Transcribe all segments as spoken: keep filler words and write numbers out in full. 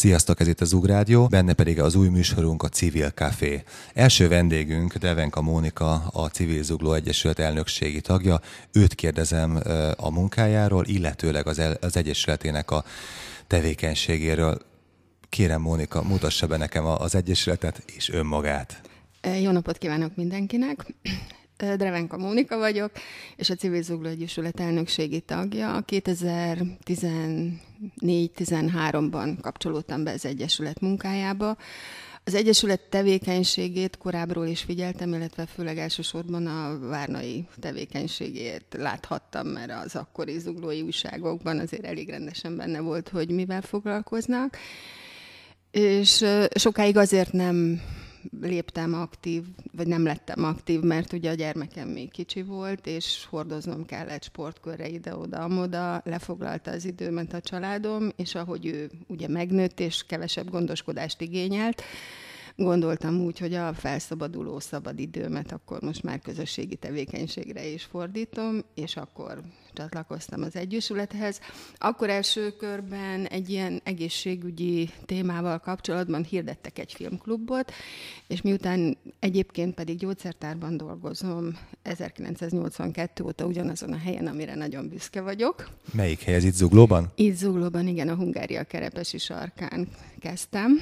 Sziasztok, ez itt a Zug Rádió, benne pedig az új műsorunk, a Civil Café. Első vendégünk Drevenka Mónika, a Civil Zugló Egyesület elnökségi tagja. Őt kérdezem a munkájáról, illetőleg az, el, az Egyesületének a tevékenységéről. Kérem, Mónika, mutassa be nekem az Egyesületet és önmagát. Jó napot kívánok mindenkinek! Drevenka Mónika vagyok, és a Civil Zugló Egyesület elnökségi tagja. kétezer-tizennégy-tizenháromban kapcsolódtam be az Egyesület munkájába. Az Egyesület tevékenységét korábbról is figyeltem, illetve főleg elsősorban a várnai tevékenységét láthattam, mert az akkori zuglói újságokban azért elég rendesen benne volt, hogy mivel foglalkoznak. És sokáig azért nem léptem aktív, vagy nem lettem aktív, mert ugye a gyermekem még kicsi volt, és hordoznom kellett sportkörre ide-oda-amoda, lefoglalta az időmet a családom, és ahogy ő ugye megnőtt, és kevesebb gondoskodást igényelt, gondoltam úgy, hogy a felszabaduló szabadidőmet akkor most már közösségi tevékenységre is fordítom, és akkor csatlakoztam az Egyesülethez. Akkor első körben egy ilyen egészségügyi témával kapcsolatban hirdettek egy filmklubot, és miután egyébként pedig gyógyszertárban dolgozom ezerkilencszáznyolcvankettő óta ugyanazon a helyen, amire nagyon büszke vagyok. Melyik hely ez itt Zuglóban? Itt Zuglóban, igen, a Hungária Kerepesi sarkán kezdtem.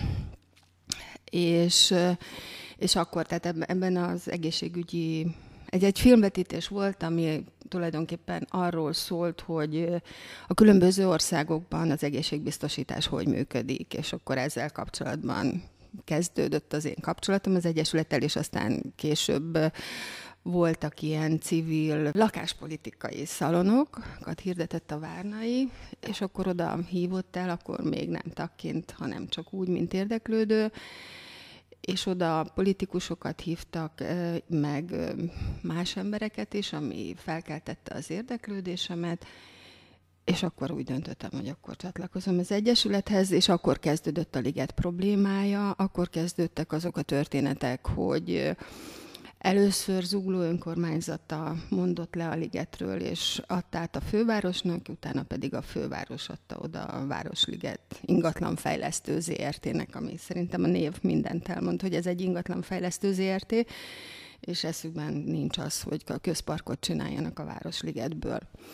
És, és akkor, tehát ebben az egészségügyi, egy, egy filmvetítés volt, ami tulajdonképpen arról szólt, hogy a különböző országokban az egészségbiztosítás hogy működik, és akkor ezzel kapcsolatban kezdődött az én kapcsolatom az Egyesülettel, és aztán később voltak ilyen civil lakáspolitikai szalonokat hirdetett a Várnai, és akkor oda hívott el, akkor még nem tagként, hanem csak úgy, mint érdeklődő, és oda politikusokat hívtak, meg más embereket is, ami felkeltette az érdeklődésemet, és akkor úgy döntöttem, hogy akkor csatlakozom az Egyesülethez, és akkor kezdődött a liget problémája, akkor kezdődtek azok a történetek, hogy először Zugló önkormányzata mondott le a ligetről, és adta át a fővárosnak, utána pedig a főváros adta oda a Városliget ingatlanfejlesztő zé er té-nek, ami szerintem a név mindent elmond, hogy ez egy ingatlanfejlesztő zé er té, és eszükben nincs az, hogy a közparkot csináljanak a Városligetből.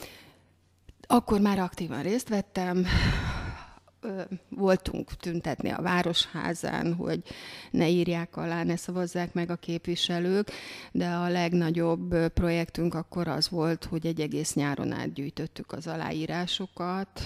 Akkor már aktívan részt vettem, voltunk tüntetni a Városházán, hogy ne írják alá, ne szavazzák meg a képviselők, de a legnagyobb projektünk akkor az volt, hogy egy egész nyáron át gyűjtöttük az aláírásokat,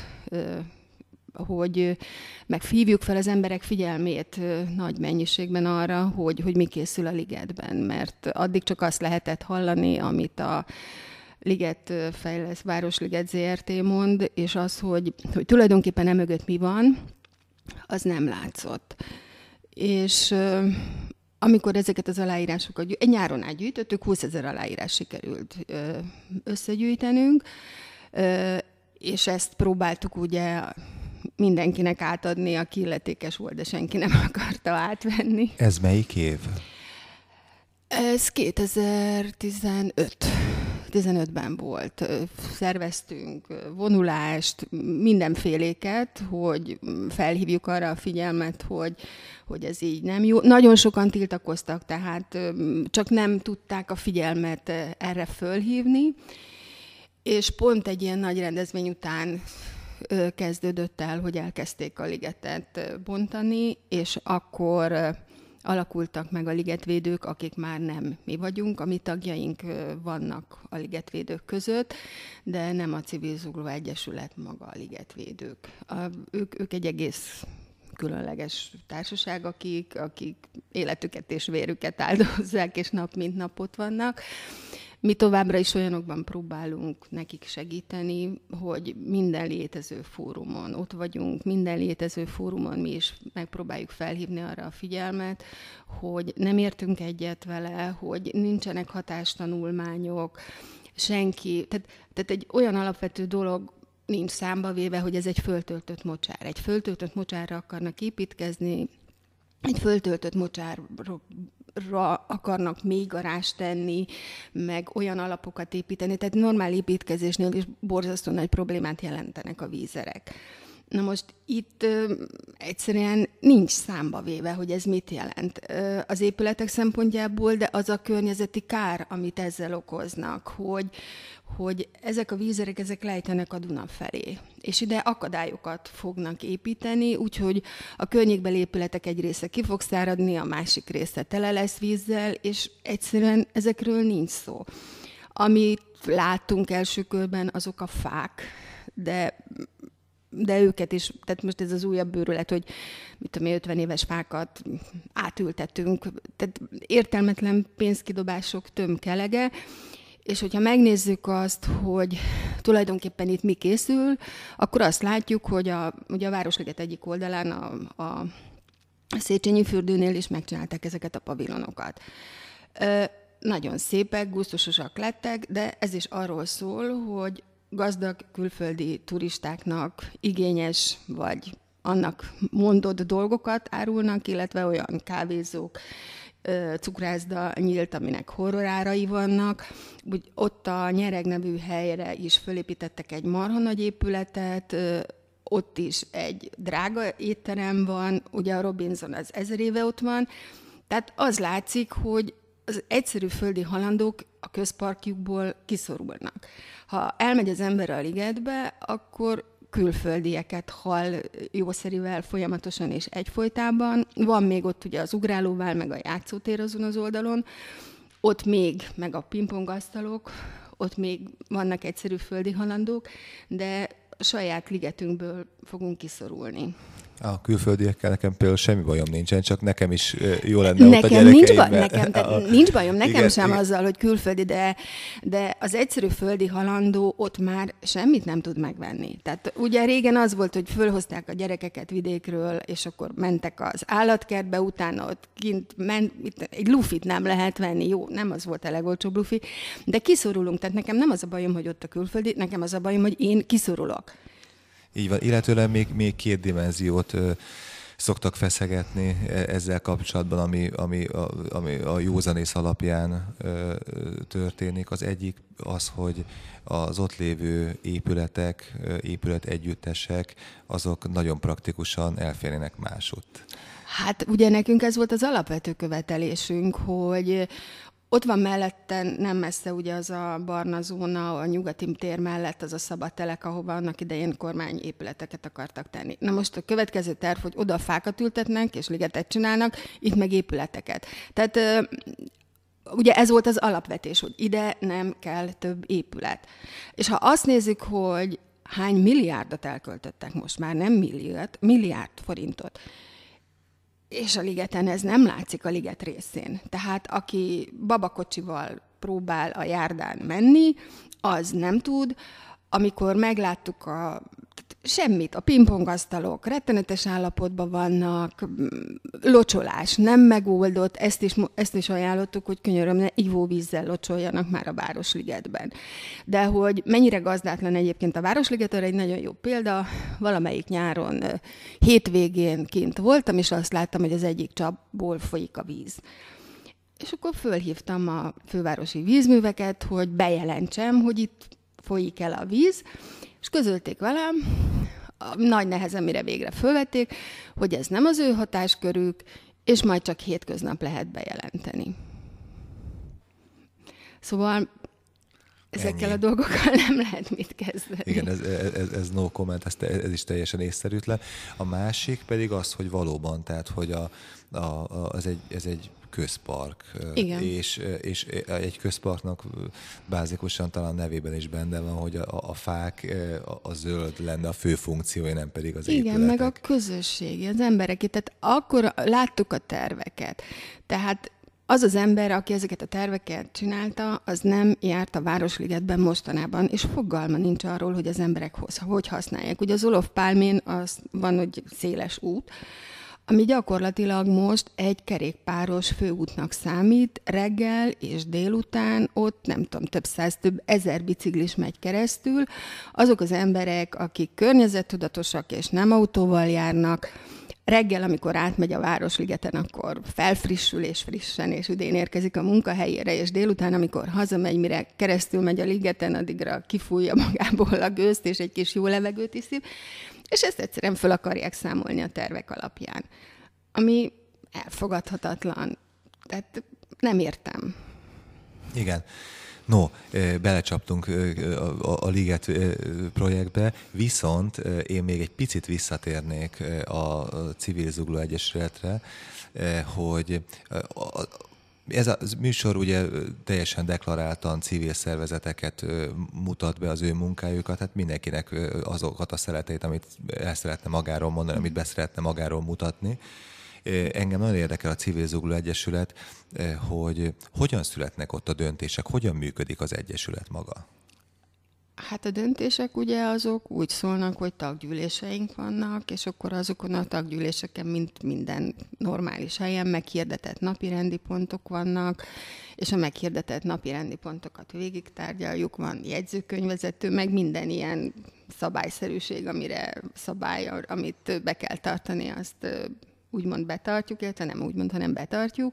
hogy meghívjuk fel az emberek figyelmét nagy mennyiségben arra, hogy, hogy mi készül a ligetben, mert addig csak azt lehetett hallani, amit a Liget Fejlesz, Városliget zé er té mond, és az, hogy, hogy tulajdonképpen emögött mi van, az nem látszott. És uh, amikor ezeket az aláírásokat, egy nyáron átgyűjtöttük, húszezer aláírás sikerült uh, összegyűjtenünk, uh, és ezt próbáltuk ugye mindenkinek átadni, aki illetékes volt, de senki nem akarta átvenni. Ez melyik év? Ez kétezer-tizenöt. tizenötben volt. Szerveztünk vonulást, mindenféléket, hogy felhívjuk arra a figyelmet, hogy, hogy ez így nem jó. Nagyon sokan tiltakoztak, tehát csak nem tudták a figyelmet erre fölhívni, és pont egy ilyen nagy rendezvény után kezdődött el, hogy elkezdték a ligetet bontani, és akkor alakultak meg a ligetvédők, akik már nem mi vagyunk, a mi tagjaink vannak a ligetvédők között, de nem a Civil Zugló Egyesület maga a ligetvédők. A, ők, ők egy egész különleges társaság, akik, akik életüket és vérüket áldozzák, és nap mint nap ott vannak. Mi továbbra is olyanokban próbálunk nekik segíteni, hogy minden létező fórumon ott vagyunk, minden létező fórumon mi is megpróbáljuk felhívni arra a figyelmet, hogy nem értünk egyet vele, hogy nincsenek hatástanulmányok, senki, tehát, tehát egy olyan alapvető dolog nincs számba véve, hogy ez egy föltöltött mocsár. Egy föltöltött mocsárra akarnak építkezni, egy föltöltött mocsárra akarnak még garást tenni, meg olyan alapokat építeni, tehát normál építkezésnél is borzasztó nagy problémát jelentenek a vízerek. Na most itt ö, egyszerűen nincs számba véve, hogy ez mit jelent ö, az épületek szempontjából, de az a környezeti kár, amit ezzel okoznak, hogy, hogy ezek a vízerek, ezek lejtenek a Duna felé, és ide akadályokat fognak építeni, úgyhogy a környékbeli épületek egy része ki fog száradni, a másik része tele lesz vízzel, és egyszerűen ezekről nincs szó. Amit láttunk első körben, azok a fák, de de őket is, tehát most ez az újabb bőrület, hogy mit tudom, ötven éves fákat átültetünk, tehát értelmetlen pénzkidobások tömkelege, és hogyha megnézzük azt, hogy tulajdonképpen itt mi készül, akkor azt látjuk, hogy a, ugye a Városliget egyik oldalán a, a Széchenyi fürdőnél is megcsinálták ezeket a pavilonokat. Ö, nagyon szépek, gusztusosak lettek, de ez is arról szól, hogy gazdag külföldi turistáknak igényes, vagy annak mondott dolgokat árulnak, illetve olyan kávézók, cukrászda nyílt, aminek horrorárai vannak. Úgy ott a Nyereg nevű helyre is fölépítettek egy marha nagy épületet, ott is egy drága étterem van, ugye a Robinson az ezer éve ott van, tehát az látszik, hogy az egyszerű földi halandók a közparkjukból kiszorulnak. Ha elmegy az ember a ligetbe, akkor külföldieket hall jószerivel folyamatosan és egyfolytában. Van még ott ugye az ugrálóvál, meg a játszótér azon az oldalon, ott még, meg a pingpongasztalok, ott még vannak egyszerű földi halandók, de a saját ligetünkből fogunk kiszorulni. A külföldiekkel nekem például semmi bajom nincsen, csak nekem is jó lenne nekem ott a nincs, ba- gyerekeimmel. nekem, tehát nincs bajom, nekem igen, sem igen. azzal, hogy külföldi, de, de az egyszerű földi halandó ott már semmit nem tud megvenni. Tehát ugye régen az volt, hogy fölhozták a gyerekeket vidékről, és akkor mentek az állatkertbe, utána ott kint ment, egy lufit nem lehet venni, jó, nem az volt a legolcsóbb lufi, de kiszorulunk, tehát nekem nem az a bajom, hogy ott a külföldi, nekem az a bajom, hogy én kiszorulok. Így van, illetőleg még, még két dimenziót ö, szoktak feszegetni ezzel kapcsolatban, ami, ami, a, ami a józanész alapján ö, történik. Az egyik az, hogy az ott lévő épületek, épület együttesek, azok nagyon praktikusan elférnének másutt. Hát ugye nekünk ez volt az alapvető követelésünk, hogy ott van melletten, nem messze ugye az a barna zóna, a nyugati tér mellett az a szabad telek, ahova annak idején kormányépületeket akartak tenni. Na most a következő terv, hogy oda fákat ültetnek, és ligetet csinálnak, itt meg épületeket. Tehát ugye ez volt az alapvetés, hogy ide nem kell több épület. És ha azt nézzük, hogy hány milliárdot elköltöttek most már, nem milliárd, milliárd forintot, és a ligeten ez nem látszik a liget részén. Tehát aki babakocsival próbál a járdán menni, az nem tud. Amikor megláttuk a semmit, a pingpongasztalok rettenetes állapotban vannak, locsolás nem megoldott, ezt is, ezt is ajánlottuk, hogy könyöröm, ne ivóvízzel locsoljanak már a Városligetben. De hogy mennyire gazdátlan egyébként a Városliget, arra egy nagyon jó példa, valamelyik nyáron hétvégén kint voltam, és azt láttam, hogy az egyik csapból folyik a víz. És akkor fölhívtam a fővárosi vízműveket, hogy bejelentsem, hogy itt folyik el a víz, és közölték velem, nagy nehezen, mire végre fölvették, hogy ez nem az ő hatáskörük, és majd csak hétköznap lehet bejelenteni. Szóval ezekkel Ennyi. A dolgokkal nem lehet mit kezdeni. Igen, ez, ez, ez no comment, ez, ez is teljesen észszerűtlen. A másik pedig az, hogy valóban, tehát hogy a, a, a, az egy, ez egy közpark, igen. És, és egy közparknak bázikusan talán nevében is benne van, hogy a, a fák, a, a zöld lenne a fő funkciója, nem pedig az épületek. Igen, meg a közösség, az emberek. Tehát akkor láttuk a terveket. Tehát az az ember, aki ezeket a terveket csinálta, az nem járt a Városligetben mostanában, és fogalma nincs arról, hogy az emberek hogy használják. Ugye az Olof Pálmén az van, hogy széles út, ami gyakorlatilag most egy kerékpáros főútnak számít, reggel és délután ott nem tudom, több száz, több ezer biciklis megy keresztül. Azok az emberek, akik környezettudatosak és nem autóval járnak, reggel, amikor átmegy a Városligeten, akkor felfrissül és frissen, és üdén érkezik a munkahelyére, és délután, amikor hazamegy, mire keresztül megy a ligeten, addigra kifújja magából a gőzt, és egy kis jó levegőt iszik. és ezt egyszerűen föl akarják számolni a tervek alapján. Ami elfogadhatatlan. Tehát nem értem. Igen. No, belecsaptunk a, a Liget projektbe, viszont én még egy picit visszatérnék a Civil Zugló Egyesületre, hogy a, ez a műsor ugye teljesen deklaráltan civil szervezeteket mutat be, az ő munkájukat, hát mindenkinek azokat a szereteit, amit el szeretne magáról mondani, amit be szeretne magáról mutatni. Engem nagyon érdekel a Civil Zugló Egyesület, hogy hogyan születnek ott a döntések, hogyan működik az egyesület maga? Hát a döntések ugye azok úgy szólnak, hogy taggyűléseink vannak, és akkor azokon a taggyűléseken, mint minden normális helyen meghirdetett napirendi pontok vannak, és a meghirdetett napirendi pontokat végig tárgyaljuk, van jegyzőkönyvvezető, meg minden ilyen szabályszerűség, amire szabály, amit be kell tartani, azt úgymond betartjuk, illetve nem úgymond, hanem betartjuk.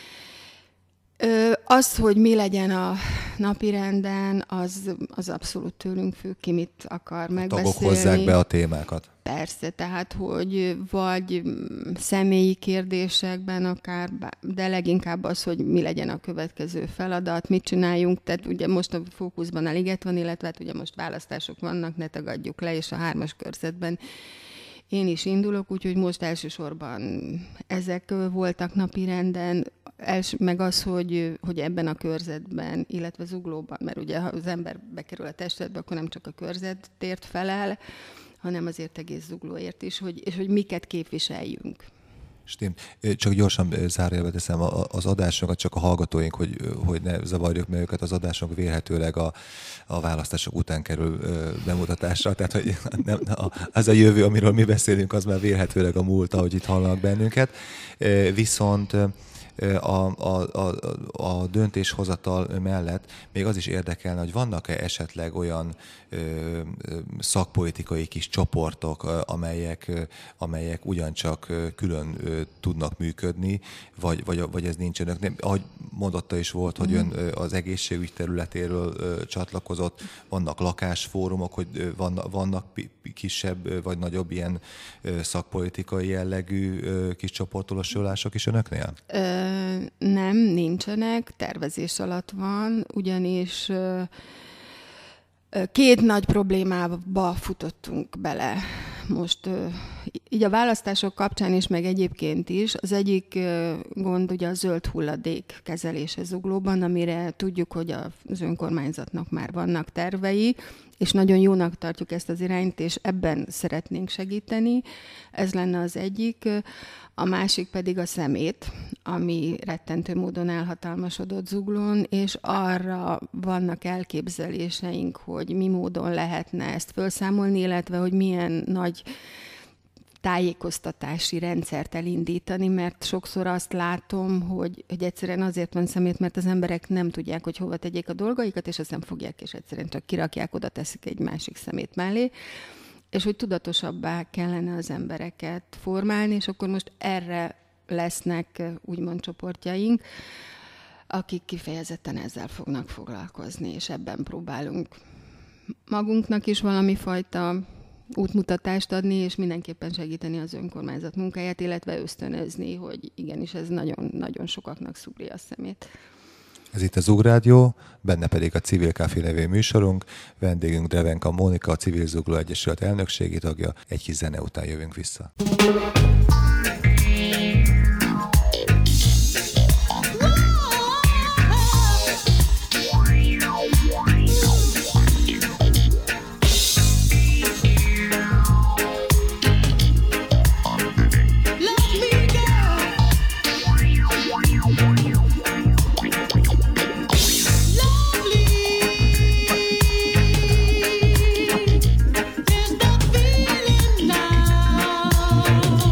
Az, hogy mi legyen a napirenden, az, az abszolút tőlünk függ, ki mit akar megbeszélni. A tagok hozzák be a témákat. Persze, tehát, hogy vagy személyi kérdésekben akár, de leginkább az, hogy mi legyen a következő feladat, mit csináljunk. Tehát ugye most a fókuszban a Liget van, illetve hát ugye most választások vannak, ne tagadjuk le, és a hármas körzetben én is indulok, úgyhogy most elsősorban ezek voltak napirenden, els, meg az, hogy, hogy ebben a körzetben, illetve Zuglóban, mert ugye ha az ember bekerül a testületbe, akkor nem csak a körzetért felel, hanem azért egész Zuglóért is, hogy, és hogy miket képviseljünk. Stimmt. Csak gyorsan zárójelbe teszem az adásokat, csak a hallgatóink, hogy, hogy ne zavarjuk meg őket, az adások vélhetőleg a, a választások után kerül bemutatásra, tehát hogy nem, az a jövő, amiről mi beszélünk, az már vélhetőleg a múlt, ahogy itt hallanak bennünket. Viszont A, a, a, a döntéshozatal mellett még az is érdekelne, hogy vannak-e esetleg olyan ö, ö, szakpolitikai kis csoportok, amelyek, amelyek ugyancsak külön ö, tudnak működni, vagy, vagy, vagy ez nincs önök. Nem, ahogy mondotta is volt, hogy ön az egészségügy területéről ö, csatlakozott, vannak lakásfórumok, hogy ö, vannak, vannak kisebb vagy nagyobb ilyen ö, szakpolitikai jellegű ö, kis csoportosulások is önöknél? Ö- Nem, nincsenek, tervezés alatt van, ugyanis két nagy problémába futottunk bele most, így a választások kapcsán is, meg egyébként is. Az egyik gond ugye a zöld hulladék kezelése Zuglóban, amire tudjuk, hogy az önkormányzatnak már vannak tervei, és nagyon jónak tartjuk ezt az irányt, és ebben szeretnénk segíteni. Ez lenne az egyik. A másik pedig a szemét, ami rettentő módon elhatalmasodott Zuglón, és arra vannak elképzeléseink, hogy mi módon lehetne ezt felszámolni, illetve hogy milyen nagy tájékoztatási rendszert elindítani, mert sokszor azt látom, hogy, hogy egyszerűen azért van szemét, mert az emberek nem tudják, hogy hova tegyék a dolgaikat, és azt nem fogják, és egyszerűen csak kirakják, oda teszik egy másik szemét mellé, és hogy tudatosabbá kellene az embereket formálni, és akkor most erre lesznek úgymond csoportjaink, akik kifejezetten ezzel fognak foglalkozni, és ebben próbálunk magunknak is valami fajta útmutatást adni, és mindenképpen segíteni az önkormányzat munkáját, illetve ösztönözni, hogy igenis ez nagyon-nagyon sokaknak szúrja a szemét. Ez itt a Zug Rádió, benne pedig a Civil Café nevű műsorunk. Vendégünk Drevenka Mónika, a Civil Zugló Egyesület elnökségi tagja. Egy kis zene után jövünk vissza. There's no feeling now.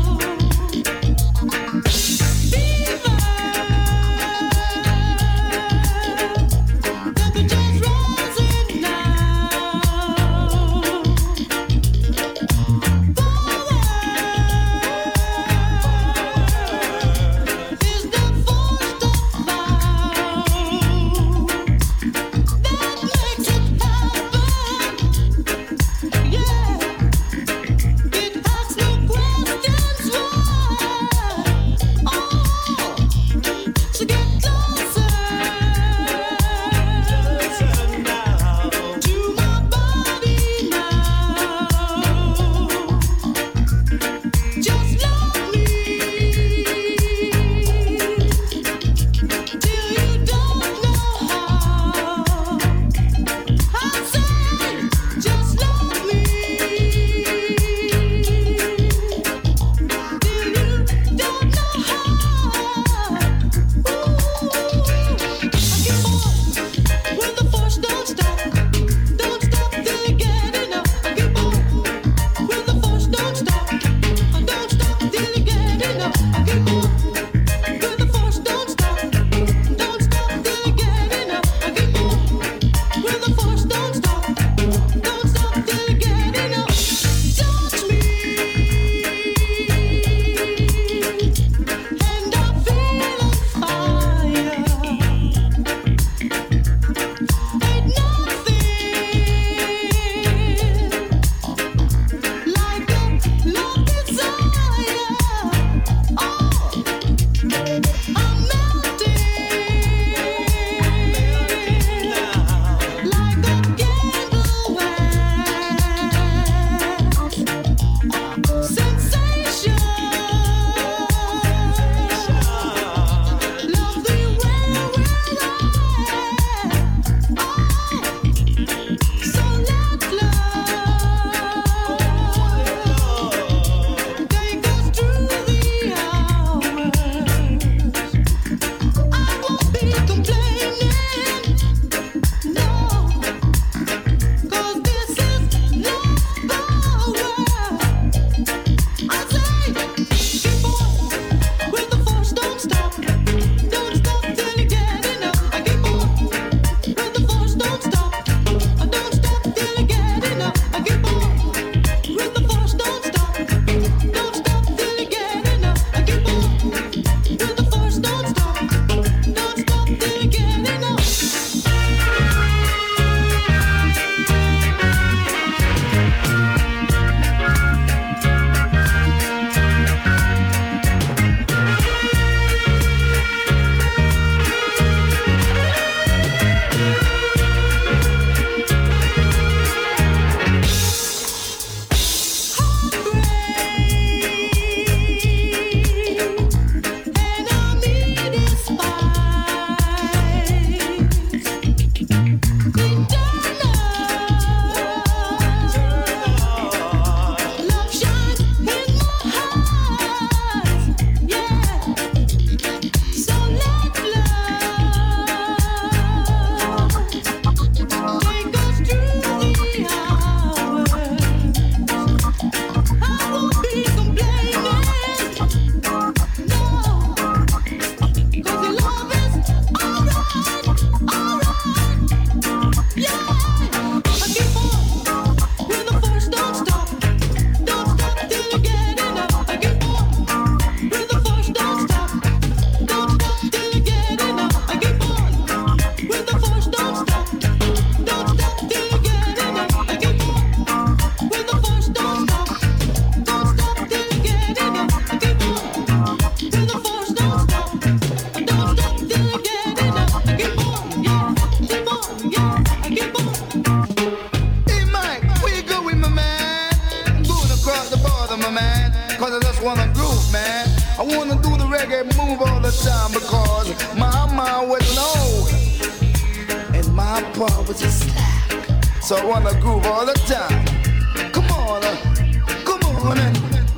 reggae move all the time because mama was low and my pa was a slack. So I wanna groove all the time. Come on, uh, come on and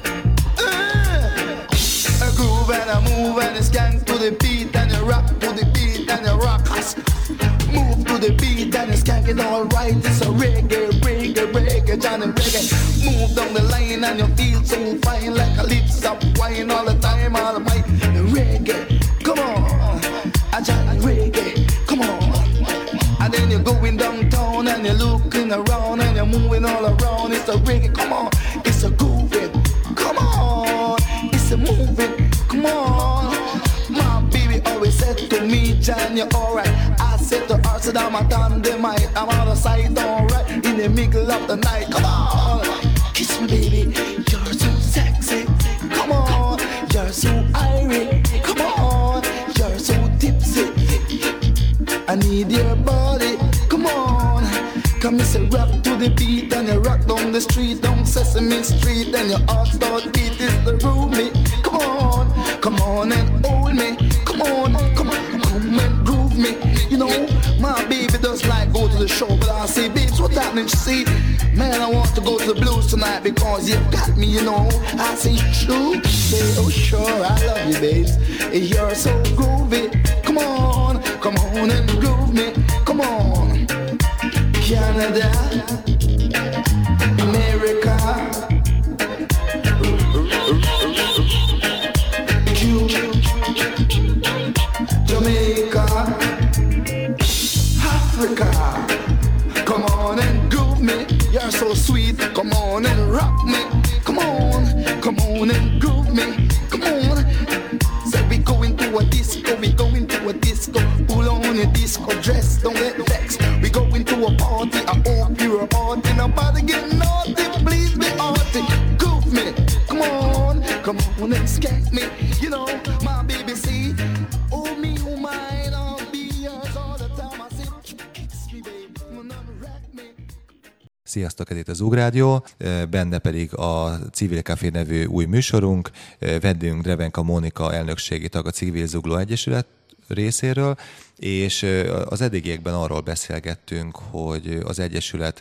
uh, I groove and I move and I skank to the beat and I rock to the beat and I rock us. Move to the beat and it's skanking all right. It's a reggae, reggae, reggae, Johnny reggae. Move down the line and you feel so fine like a lips up wine all the time. All my reggae, come on, a Johnny reggae, come on. And then you're going downtown and you're looking around and you're moving all around. It's a reggae, come on, it's a grooving, come on, it's a moving, come on. My baby always said to me, John, you're alright. I said to her, said I'm a dynamite. I'm out of sight, alright, in the middle of the night. Come on, kiss me, baby. You're so sexy. Come on, you're so irie. Come on, you're so tipsy. I need your body. Come on, come and say rock to the beat and you rock down the street, down Sesame Street, and your heart start beat is the roomie. Come on, come on and hold me. Come on, come on, come and groove me. You know, my baby does like go to the show, but I say, babes, what's happening? She say, man, I want to go to the blues tonight because you got me, you know. I say, true, say, oh sure, I love you, babes. You're so groovy. Come on, come on and groove me. Come on, Canada, America, Cuba, Jamaica, Africa. Come on and groove me. You're so sweet. Come on and rock me. Come on, come on and groove me. Come on. Say we going to a disco. We going to a disco. Pull on your disco dress. Don't get vexed. We going to a party. I hope you're a party. Nobody get naughty. Please be arty. Groove me. Come on, come on and skank me. You know, my baby see. Oh me, oh mine. I'll be yours all the time. I say, kiss me, baby. Rack me. Sziasztok, ez itt az Zugrádió, benne pedig a Civil Café nevű új műsorunk. Vendégünk Drevenka Mónika, elnökségi tag a Civil Zugló Egyesület részéről, és az eddigiekben arról beszélgettünk, hogy az Egyesület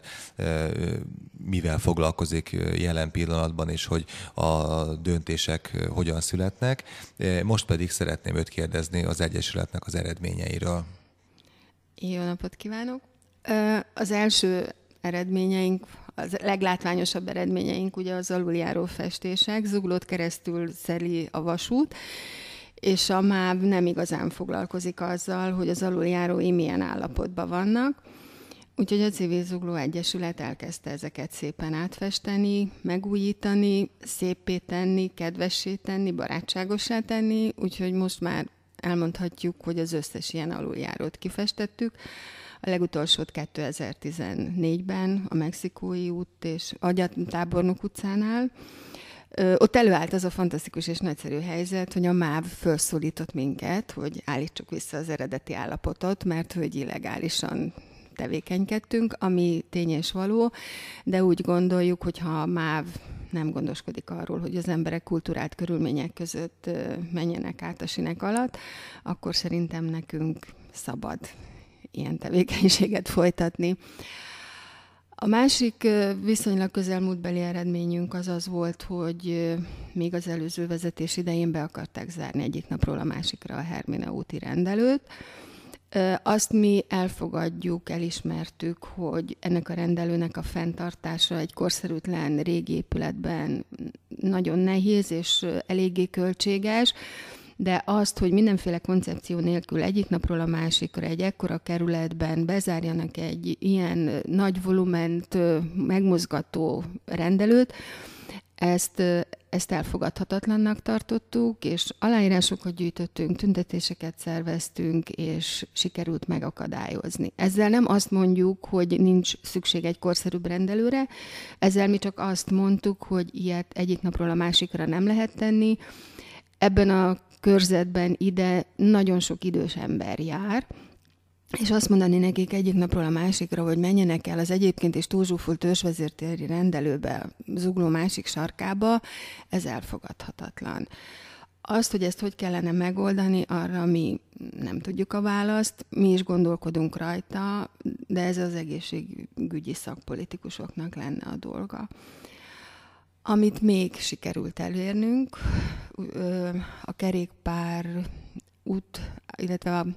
mivel foglalkozik jelen pillanatban, és hogy a döntések hogyan születnek. Most pedig szeretném őt kérdezni az Egyesületnek az eredményeiről. Jó napot kívánok! Az első eredményeink, az leglátványosabb eredményeink ugye az aluljáró festések. Zuglót keresztül szeli a vasút, és a MÁV nem igazán foglalkozik azzal, hogy az aluljárói milyen állapotban vannak. Úgyhogy a Civil Zugló Egyesület elkezdte ezeket szépen átfesteni, megújítani, széppé tenni, kedvessé tenni, barátságossá tenni, úgyhogy most már elmondhatjuk, hogy az összes ilyen aluljárót kifestettük. A legutolsót kétezer-tizennégyben a Mexikói út és Agyatábornok utcánál. Ott előállt az a fantasztikus és nagyszerű helyzet, hogy a MÁV felszólított minket, hogy állítsuk vissza az eredeti állapotot, mert hogy illegálisan tevékenykedtünk, ami tény és való, de úgy gondoljuk, hogy ha a MÁV nem gondoskodik arról, hogy az emberek kulturált körülmények között menjenek át a sinek alatt, akkor szerintem nekünk szabad ilyen tevékenységet folytatni. A másik viszonylag közelmúltbeli eredményünk az az volt, hogy még az előző vezetés idején be akarták zárni egyik napról a másikra a Hermina úti rendelőt. Azt mi elfogadjuk, elismertük, hogy ennek a rendelőnek a fenntartása egy korszerűtlen régi épületben nagyon nehéz és eléggé költséges, de azt, hogy mindenféle koncepció nélkül egyik napról a másikra egy ekkora kerületben bezárjanak egy ilyen nagy volument megmozgató rendelőt, ezt, ezt elfogadhatatlannak tartottuk, és aláírásokat gyűjtöttünk, tüntetéseket szerveztünk, és sikerült megakadályozni. Ezzel nem azt mondjuk, hogy nincs szükség egy korszerűbb rendelőre, ezzel mi csak azt mondtuk, hogy ilyet egyik napról a másikra nem lehet tenni. Ebben a körzetben ide nagyon sok idős ember jár, és azt mondani nekik egyik napról a másikra, hogy menjenek el az egyébként is túlzsúfolt ősvezértéri rendelőbe, Zugló másik sarkába, ez elfogadhatatlan. Azt, hogy ezt hogy kellene megoldani, arra mi nem tudjuk a választ, mi is gondolkodunk rajta, de ez az egészségügyi szakpolitikusoknak lenne a dolga. Amit még sikerült elérnünk, a kerékpár út, illetve a,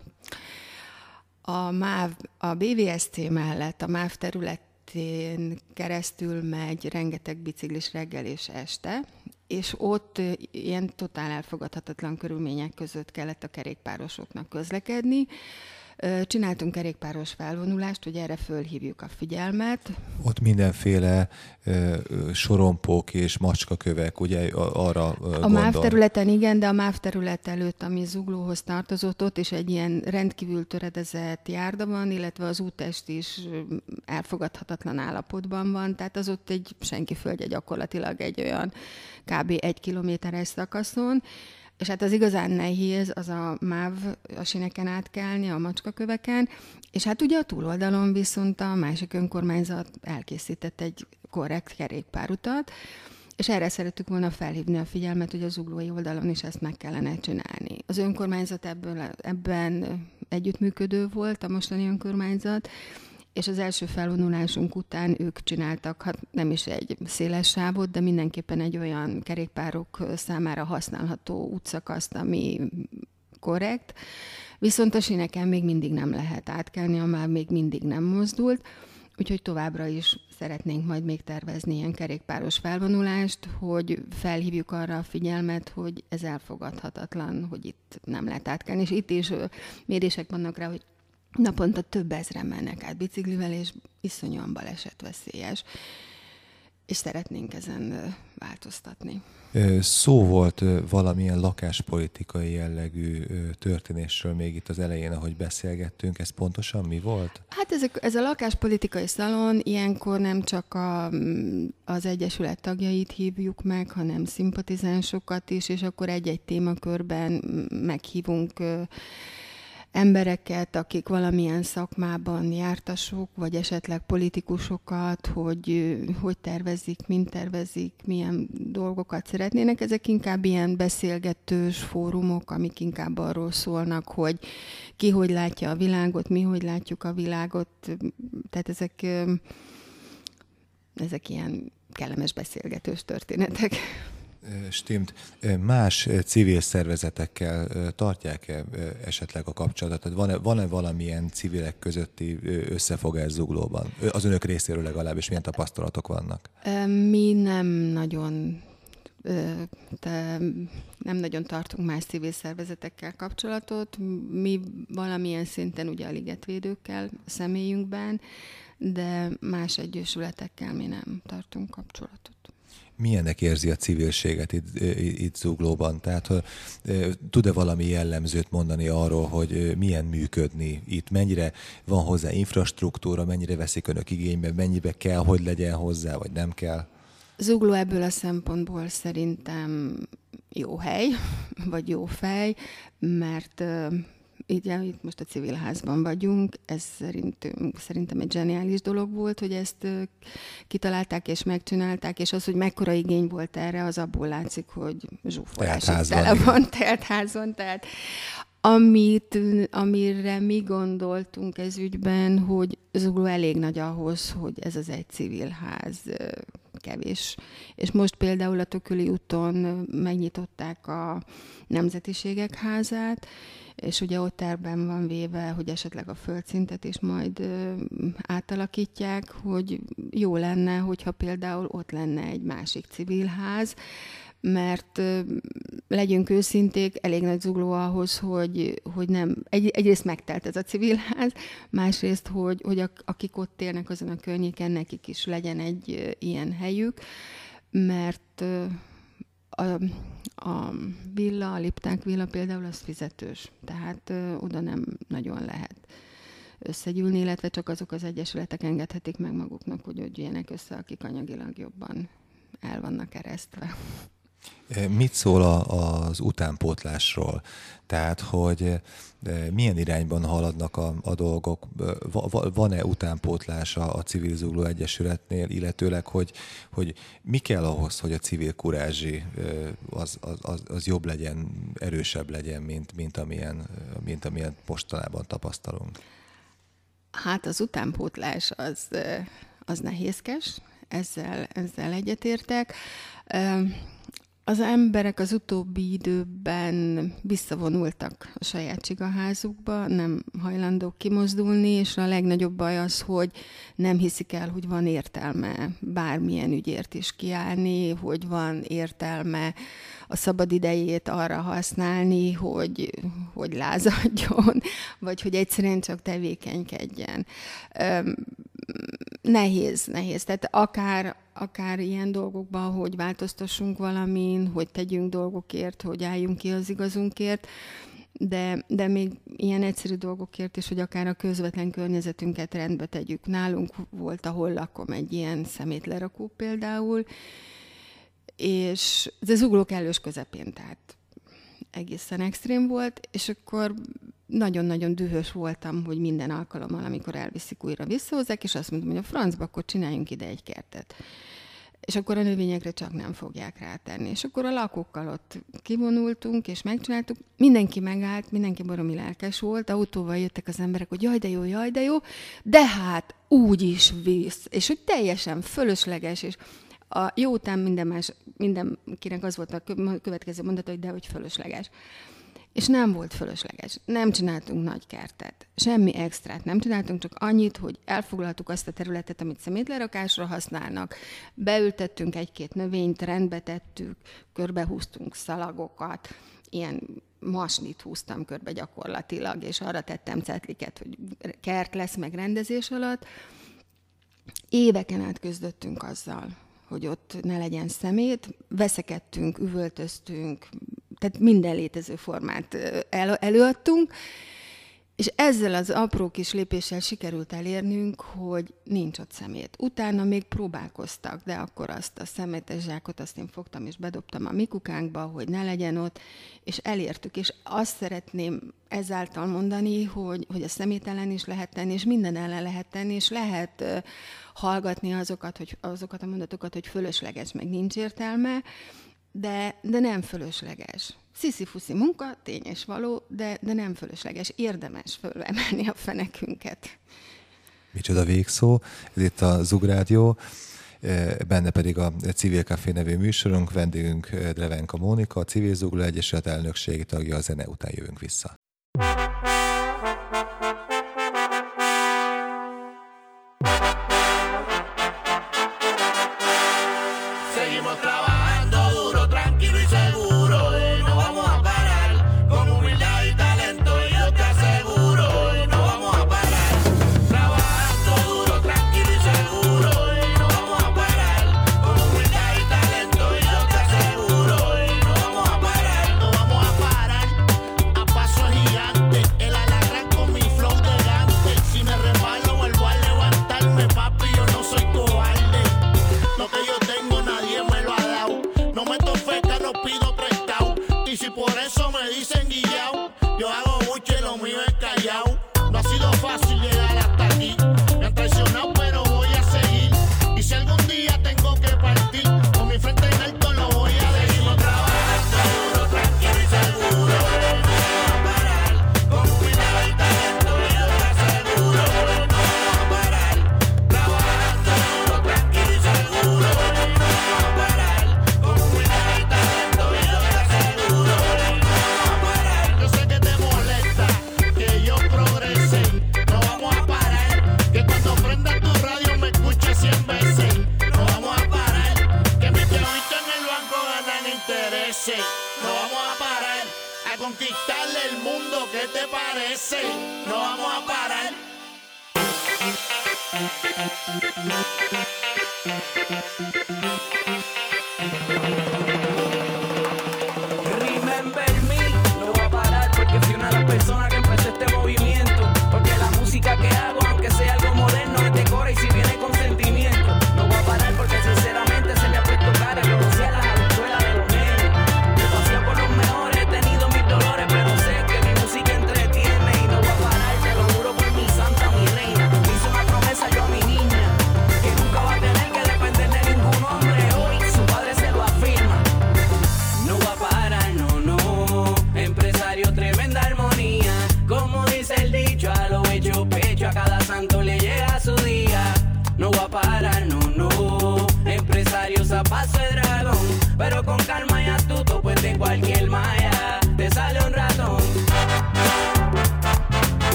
a MÁV, a bé vé es cé mellett a MÁV területén keresztül megy rengeteg biciklis reggel és este, és ott ilyen totál elfogadhatatlan körülmények között kellett a kerékpárosoknak közlekedni. Csináltunk kerékpáros felvonulást, hogy erre fölhívjuk a figyelmet. Ott mindenféle ö, sorompók és macskakövek, ugye arra gondol. A MÁV területen igen, de a MÁV terület előtt, ami Zuglóhoz tartozott, ott is egy ilyen rendkívül töredezett járda van, illetve az útest is elfogadhatatlan állapotban van, tehát az ott egy senki földje gyakorlatilag egy olyan kb. egy kilométeres szakaszon. És hát az igazán nehéz, az a MÁV a sineken átkelni, a macskaköveken, és hát ugye a túloldalon viszont a másik önkormányzat elkészített egy korrekt kerékpárutat, és erre szerettük volna felhívni a figyelmet, hogy a zuglói oldalon is ezt meg kellene csinálni. Az önkormányzat ebből, ebben együttműködő volt, a mostani önkormányzat, és az első felvonulásunk után ők csináltak, hát nem is egy széles sávot, de mindenképpen egy olyan kerékpárok számára használható útszakaszt, ami korrekt. Viszont a sineken még mindig nem lehet átkelni, a MÁV még mindig nem mozdult, úgyhogy továbbra is szeretnénk majd még tervezni ilyen kerékpáros felvonulást, hogy felhívjuk arra a figyelmet, hogy ez elfogadhatatlan, hogy itt nem lehet átkelni. És itt is mérések vannak rá, hogy naponta több ezren mennek át biciklivel, és iszonyúan balesetveszélyes. És szeretnénk ezen változtatni. Szó volt valamilyen lakáspolitikai jellegű történésről még itt az elején, ahogy beszélgettünk. Ez pontosan mi volt? Hát ez a, ez a lakáspolitikai szalon ilyenkor nem csak a, az Egyesület tagjait hívjuk meg, hanem szimpatizánsokat is, és akkor egy-egy témakörben meghívunk embereket, akik valamilyen szakmában jártasok, vagy esetleg politikusokat, hogy hogy tervezik, mint tervezik, milyen dolgokat szeretnének. Ezek inkább ilyen beszélgetős fórumok, amik inkább arról szólnak, hogy ki hogy látja a világot, mi hogy látjuk a világot. Tehát ezek, ezek ilyen kellemes beszélgetős történetek. Stimmt. Más civil szervezetekkel tartják-e esetleg a kapcsolatot? Van-e, van-e valamilyen civilek közötti összefogás Zuglóban? Az önök részéről legalábbis milyen tapasztalatok vannak? Mi nem nagyon, te, nem nagyon tartunk más civil szervezetekkel kapcsolatot. Mi valamilyen szinten ugye a ligetvédőkkel személyünkben, de más egyesületekkel mi nem tartunk kapcsolatot. Milyennek érzi a civilséget itt, itt Zuglóban? Tehát tud-e valami jellemzőt mondani arról, hogy milyen működni itt? Mennyire van hozzá infrastruktúra, mennyire veszik önök igénybe, mennyibe kell, hogy legyen hozzá, vagy nem kell? Zugló ebből a szempontból szerintem jó hely, vagy jó fej, mert ugye itt most a civilházban vagyunk, ez szerintem, szerintem egy zseniális dolog volt, hogy ezt kitalálták és megcsinálták, és az, hogy mekkora igény volt erre, az abból látszik, hogy zsúfolásig tele van teltházon. Tehát amit, amire mi gondoltunk ez ügyben, hogy Zugló elég nagy ahhoz, hogy ez az egy civilház kevés. És most például a Tököli úton megnyitották a Nemzetiségek házát, és ugye ott tervben van véve, hogy esetleg a földszintet is majd ö, átalakítják, hogy jó lenne, hogyha például ott lenne egy másik civilház, mert ö, legyünk őszinték, elég nagy Zugló ahhoz, hogy, hogy nem, egy, egyrészt megtelt ez a civilház, másrészt, hogy, hogy a, akik ott élnek azon a környéken, nekik is legyen egy ö, ilyen helyük, mert ö, a, a villa, a Lipták villa például az fizetős, tehát ö, oda nem nagyon lehet összegyűlni, illetve csak azok az egyesületek engedhetik meg maguknak, hogy gyűjjenek össze, akik anyagilag jobban el vannak eresztve. Mit szól a, az utánpótlásról? Tehát, hogy milyen irányban haladnak a, a dolgok? Van-e utánpótlása a Civil Zugló Egyesületnél, illetőleg, hogy, hogy mi kell ahhoz, hogy a civil kurázsi az, az, az jobb legyen, erősebb legyen, mint, mint, amilyen, mint amilyen mostanában tapasztalunk? Hát az utánpótlás az, az nehézkes, ezzel, ezzel egyetértek. Az emberek az utóbbi időben visszavonultak a saját csigaházukba, nem hajlandók kimozdulni, és a legnagyobb baj az, hogy nem hiszik el, hogy van értelme bármilyen ügyért is kiállni, hogy van értelme a szabad idejét arra használni, hogy, hogy lázadjon, vagy hogy egyszerűen csak tevékenykedjen. Nehéz, nehéz. Tehát akár, akár ilyen dolgokban, hogy változtassunk valamin, hogy tegyünk dolgokért, hogy álljunk ki az igazunkért, de, de még ilyen egyszerű dolgokért is, hogy akár a közvetlen környezetünket rendbe tegyük. Nálunk volt, ahol lakom, egy ilyen szemétlerakó például, és ez Zugló kellős közepén, tehát egészen extrém volt, és akkor nagyon-nagyon dühös voltam, hogy minden alkalommal, amikor elviszik, újra visszahozzák, és azt mondtam, hogy a francba, akkor csináljunk ide egy kertet. És akkor a növényekre csak nem fogják rátenni. És akkor a lakókkal ott kivonultunk, és megcsináltuk. Mindenki megállt, mindenki baromi lelkes volt, autóval jöttek az emberek, hogy jaj, de jó, jaj, de jó, de hát úgy is visz. És hogy teljesen fölösleges, és a jó után minden más, mindenkinek az volt a következő mondata, hogy de hogy fölösleges. És nem volt fölösleges. Nem csináltunk nagy kertet. Semmi extrát nem csináltunk, csak annyit, hogy elfoglaltuk azt a területet, amit szemétlerakásra használnak, beültettünk egy-két növényt, rendbe tettük, körbehúztunk szalagokat, ilyen masnit húztam körbe gyakorlatilag, és arra tettem cetliket, hogy kert lesz meg rendezés alatt. Éveken át küzdöttünk azzal, hogy ott ne legyen szemét, veszekedtünk, üvöltöztünk, tehát minden létező formát el, előadtunk, és ezzel az apró kis lépéssel sikerült elérnünk, hogy nincs ott szemét. Utána még próbálkoztak, de akkor azt a szemetes zsákot azt én fogtam és bedobtam a mi kukánkba, hogy ne legyen ott, és elértük. És azt szeretném ezáltal mondani, hogy, hogy a szemét ellen is lehet tenni, és minden ellen lehet tenni, és lehet uh, hallgatni azokat, hogy, azokat a mondatokat, hogy fölösleges, meg nincs értelme, De, de nem fölösleges. Sziszi-fuszi munka, tény és való, de, de nem fölösleges. Érdemes fölemelni a fenekünket. Micsoda végszó. Ez itt a Zug Rádió, benne pedig a Civil Café nevű műsorunk. Vendégünk Drevenka Mónika, a Civil Zugló Egyesület elnökségi tagja. A zene után jövünk vissza. No voy a parar porque sinceramente se me ha puesto cara. Yo no sé a las habichuelas de los nenes.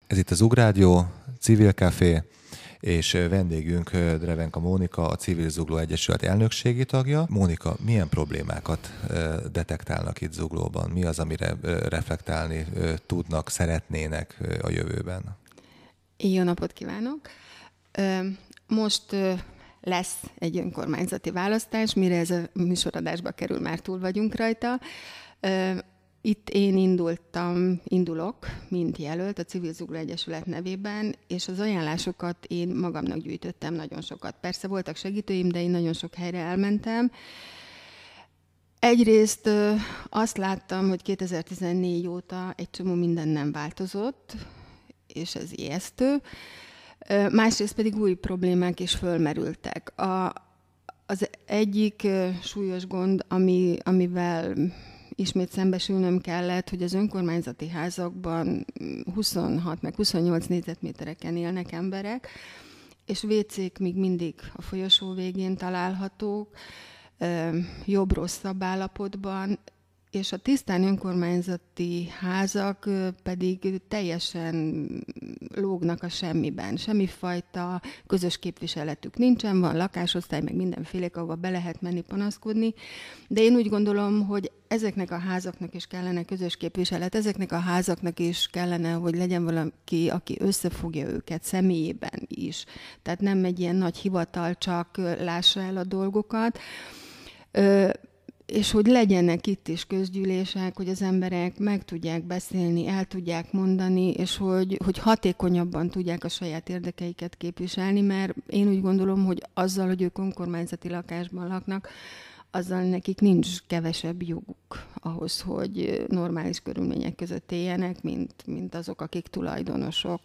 Ez itt az Ugrádió, Civil Café, és vendégünk Drevenka Mónika, a Civil Zugló Egyesület elnökségi tagja. Mónika, milyen problémákat detektálnak itt Zuglóban? Mi az, amire reflektálni tudnak, szeretnének a jövőben? Jó napot kívánok! Most lesz egy önkormányzati választás, mire ez a műsoradásba kerül, már túl vagyunk rajta. Itt én indultam, indulok, mint jelölt a Civil Zugló Egyesület nevében, és az ajánlásokat én magamnak gyűjtöttem nagyon sokat. Persze voltak segítőim, de én nagyon sok helyre elmentem. Egyrészt azt láttam, hogy kétezer-tizennégy óta egy csomó minden nem változott, és ez ijesztő. Másrészt pedig új problémák is fölmerültek. A, az egyik súlyos gond, ami, amivel ismét szembesülnöm kellett, hogy az önkormányzati házakban huszonhat meg huszonnyolc négyzetmétereken élnek emberek, és vécék még mindig a folyosó végén találhatók, jobb-rosszabb állapotban, és a tisztán önkormányzati házak pedig teljesen lógnak a semmiben. Semmifajta közös képviseletük nincsen, van lakásosztály, meg mindenfélék, ahova be lehet menni panaszkodni, de én úgy gondolom, hogy ezeknek a házaknak is kellene közös képviselet, ezeknek a házaknak is kellene, hogy legyen valaki, aki összefogja őket személyében is. Tehát nem egy ilyen nagy hivatal, csak lássa el a dolgokat. És hogy legyenek itt is közgyűlések, hogy az emberek meg tudják beszélni, el tudják mondani, és hogy, hogy hatékonyabban tudják a saját érdekeiket képviselni, mert én úgy gondolom, hogy azzal, hogy ők önkormányzati lakásban laknak, azzal nekik nincs kevesebb joguk ahhoz, hogy normális körülmények között éljenek, mint, mint azok, akik tulajdonosok.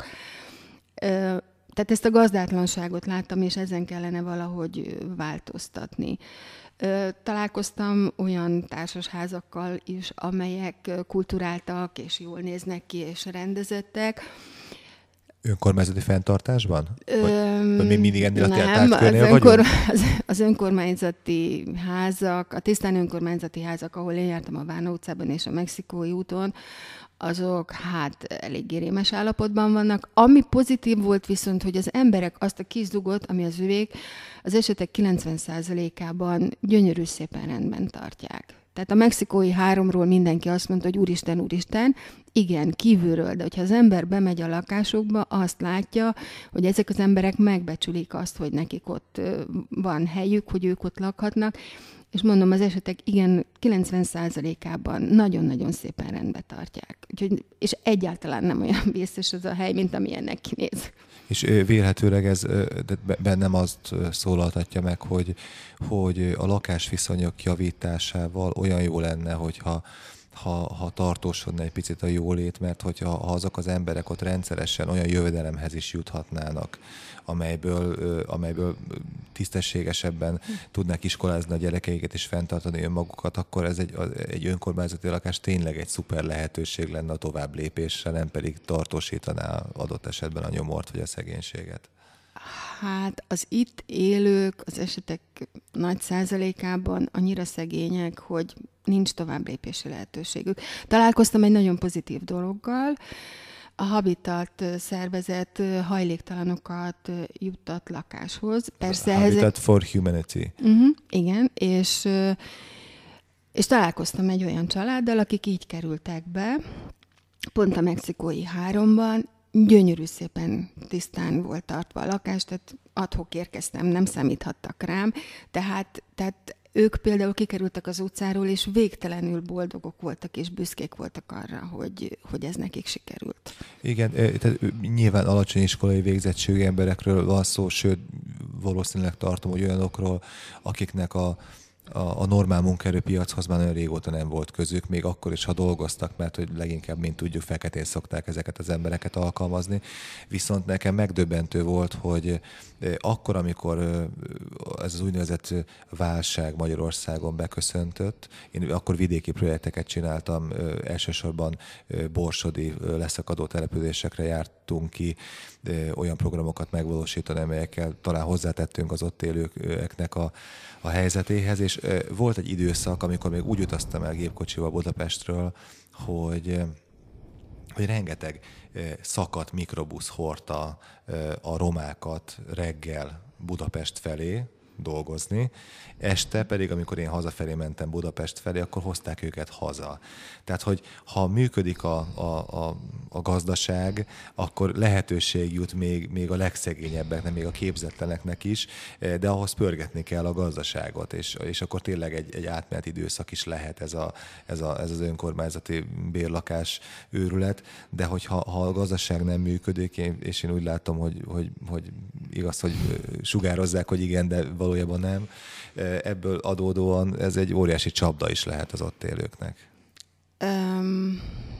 Tehát ezt a gazdátlanságot láttam, és ezen kellene valahogy változtatni. Találkoztam olyan társasházakkal is, amelyek kulturáltak, és jól néznek ki, és rendezettek. Önkormányzati fenntartásban? Vagy, Ö, vagy mi mindig ennél a tárgykörnél az vagyunk? Önkor, az, az önkormányzati házak, a tisztán önkormányzati házak, ahol én jártam a Vána utcában és a Mexikói úton, azok hát eléggé rémes állapotban vannak. Ami pozitív volt viszont, hogy az emberek azt a kis dugot, ami az övék, az esetek kilencven százalékában gyönyörű szépen rendben tartják. Tehát a Mexikói háromról mindenki azt mondta, hogy úristen, úristen, igen, kívülről, de hogyha az ember bemegy a lakásokba, azt látja, hogy ezek az emberek megbecsülik azt, hogy nekik ott van helyük, hogy ők ott lakhatnak, és mondom, az esetek igen, kilencven százalékában nagyon-nagyon szépen rendbe tartják. Úgyhogy, és egyáltalán nem olyan vészes az a hely, mint amilyennek kinéz. És vélhetőleg ez bennem azt szólaltatja meg, hogy, hogy a lakásviszonyok javításával olyan jó lenne, hogyha ha, ha tartósodna egy picit a jólét, mert hogyha ha azok az emberek ott rendszeresen olyan jövedelemhez is juthatnának, amelyből, amelyből tisztességesebben tudnak iskolázni a gyerekeiket és fenntartani önmagukat, akkor ez egy, egy önkormányzati lakás tényleg egy szuper lehetőség lenne a tovább lépésre, nem pedig tartósítaná adott esetben a nyomort vagy a szegénységet. Hát az itt élők az esetek nagy százalékában annyira szegények, hogy nincs tovább lépési lehetőségük. Találkoztam egy nagyon pozitív dologgal. A Habitat szervezet hajléktalanokat juttat lakáshoz. Persze Habitat ezek... for Humanity. Uh-huh, igen, és, és találkoztam egy olyan családdal, akik így kerültek be, pont a Mexikói háromban, gyönyörű szépen tisztán volt tartva a lakás, tehát ad-hoc érkeztem, nem számíthattak rám, tehát, tehát ők például kikerültek az utcáról, és végtelenül boldogok voltak, és büszkék voltak arra, hogy, hogy ez nekik sikerült. Igen, tehát nyilván alacsony iskolai végzettségű emberekről van szó, sőt, valószínűleg tartom, hogy olyanokról, akiknek a A, a normál munkaerőpiachoz már nagyon régóta nem volt közük, még akkor is, ha dolgoztak, mert hogy leginkább, mint tudjuk, feketén szokták ezeket az embereket alkalmazni. Viszont nekem megdöbbentő volt, hogy akkor, amikor ez az úgynevezett válság Magyarországon beköszöntött, én akkor vidéki projekteket csináltam, elsősorban borsodi leszakadó településekre jártunk ki, olyan programokat megvalósítani, amelyekkel talán hozzátettünk az ott élőknek a, a helyzetéhez, és volt egy időszak, amikor még úgy utaztam el gépkocsival Budapestről, hogy, hogy rengeteg szakadt mikrobusz hordta a romákat reggel Budapest felé dolgozni, este pedig, amikor én hazafelé mentem Budapest felé, akkor hozták őket haza. Tehát, hogy ha működik a, a, a, a gazdaság, akkor lehetőség jut még, még a legszegényebbeknek, még a képzetleneknek is, de ahhoz pörgetni kell a gazdaságot, és, és akkor tényleg egy, egy átmeneti időszak is lehet ez, a, ez, a, ez az önkormányzati bérlakás őrület, de hogyha ha a gazdaság nem működik, én, és én úgy látom, hogy, hogy, hogy igaz, hogy sugározzák, hogy igen, de valójában nem, ebből adódóan ez egy óriási csapda is lehet az ott élőknek. Um,